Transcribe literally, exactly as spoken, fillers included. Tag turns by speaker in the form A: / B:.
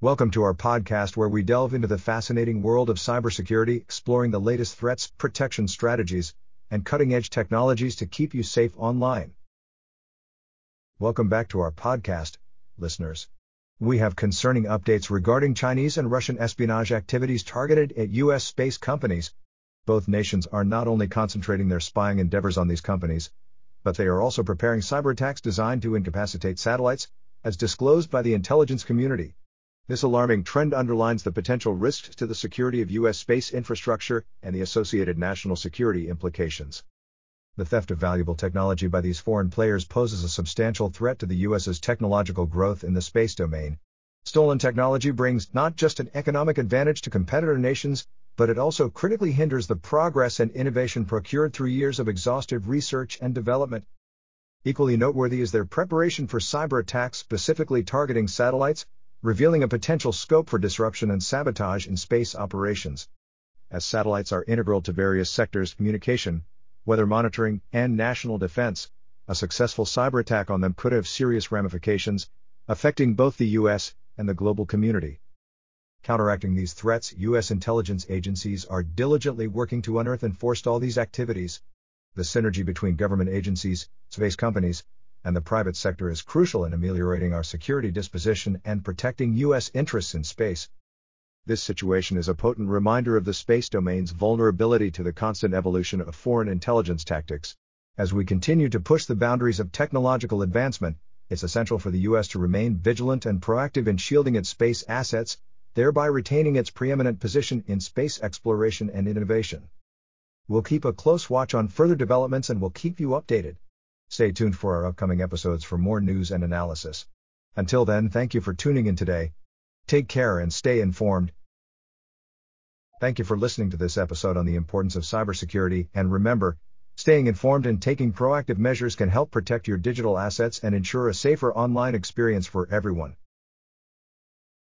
A: Welcome to our podcast where we delve into the fascinating world of cybersecurity, exploring the latest threats, protection strategies, and cutting-edge technologies to keep you safe online. Welcome back to our podcast, listeners. We have concerning updates regarding Chinese and Russian espionage activities targeted at U S space companies. Both nations are not only concentrating their spying endeavors on these companies, but they are also preparing cyber attacks designed to incapacitate satellites, as disclosed by the intelligence community. This alarming trend underlines the potential risks to the security of U S space infrastructure and the associated national security implications. The theft of valuable technology by these foreign players poses a substantial threat to the U S's technological growth in the space domain. Stolen technology brings not just an economic advantage to competitor nations, but it also critically hinders the progress and innovation procured through years of exhaustive research and development. Equally noteworthy is their preparation for cyber attacks specifically targeting satellites, revealing a potential scope for disruption and sabotage in space operations. As satellites are integral to various sectors, communication, weather monitoring, and national defense, a successful cyber attack on them could have serious ramifications, affecting both the U S and the global community. Counteracting these threats, U S intelligence agencies are diligently working to unearth and forestall these activities. The synergy between government agencies, space companies, and the private sector is crucial in ameliorating our security disposition and protecting U S interests in space. This situation is a potent reminder of the space domain's vulnerability to the constant evolution of foreign intelligence tactics. As we continue to push the boundaries of technological advancement, it's essential for the U S to remain vigilant and proactive in shielding its space assets, thereby retaining its preeminent position in space exploration and innovation. We'll keep a close watch on further developments and will keep you updated. Stay tuned for our upcoming episodes for more news and analysis. Until then, thank you for tuning in today. Take care and stay informed. Thank you for listening to this episode on the importance of cybersecurity, and remember, staying informed and taking proactive measures can help protect your digital assets and ensure a safer online experience for everyone.